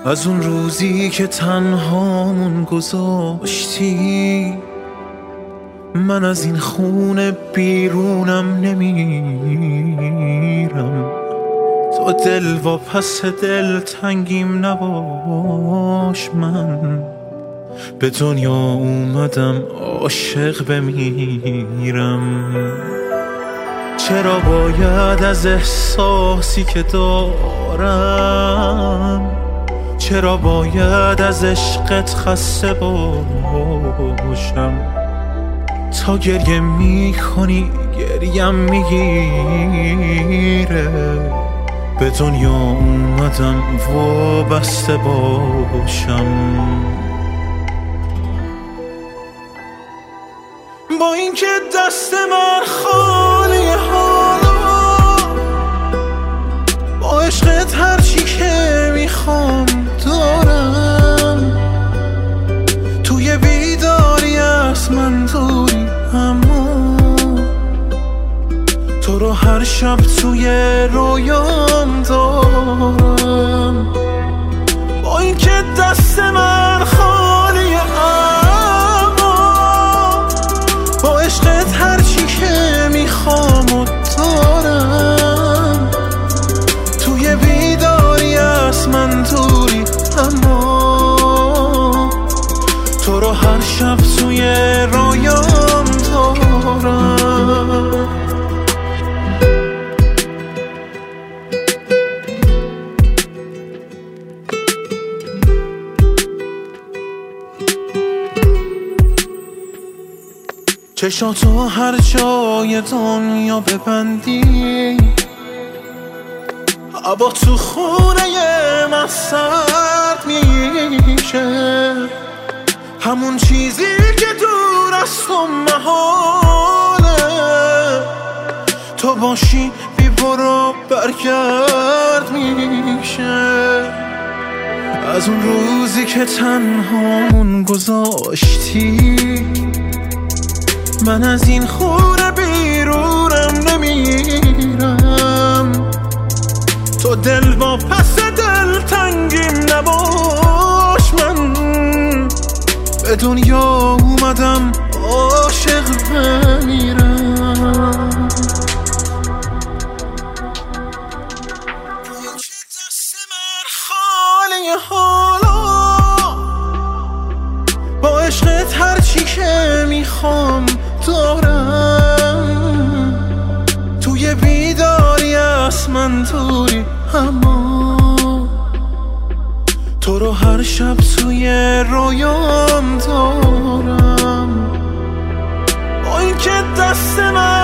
از اون روزی که تنهامون گذاشتی، من از این خونه بیرونم نمیرم. تو دل و پس دل تنگیم نباش، من به دنیا اومدم عاشق بمیرم. چرا باید از احساسی که دارم، چرا باید از عشقت خسته باشم؟ تا گریه میکنی گریم میگیره، به دنیا اومدم وابسته باشم. با اینکه دست من خالی حالا، با عشقت هرچی که میخوام دارم. توی بیداری از من دوری، اما تو رو هر شب توی رویام دارم. با اینکه دست من خالیه، اما با عشقت هرچی که میخوام و دارم. توی بیداری از من دوری، اما تو رو هر شب توی رویام دارم. چشاتو هر جای دنیا ببندی، هوا تو خونه من سرد میشه. همون چیزی که دور از تو محاله، تو باشی بی برو برگرد میشه. از اون روزی که تنهامون گذاشتی، من از این خونه بیرونم نمیرم. تو دل با پس دل تنگیم نباش، من به دنیا اومدم عاشق بمیرم. دست من خالی حالا، با عشقت هرچی که میخوام دارم. توی بیداری از من دوری، اما تو رو هر شب توی رویام دارم. با اینکه دست من